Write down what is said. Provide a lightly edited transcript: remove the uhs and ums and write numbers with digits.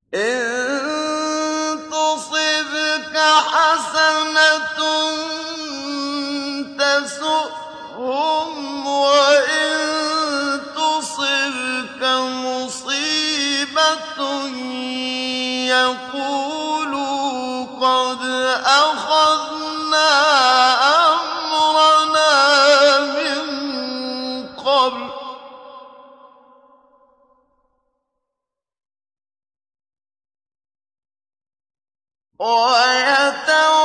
إِن تُصِبْكَ حَسَنَةٌ تَسُؤْهُمْ وَإِن تُصِبْكَ مُصِيبَةٌ يَقُولُوا قَدْ أَخَذْنَا أَمْرَنَا مِن قَبْلُ وَيَتَوَلَّوْا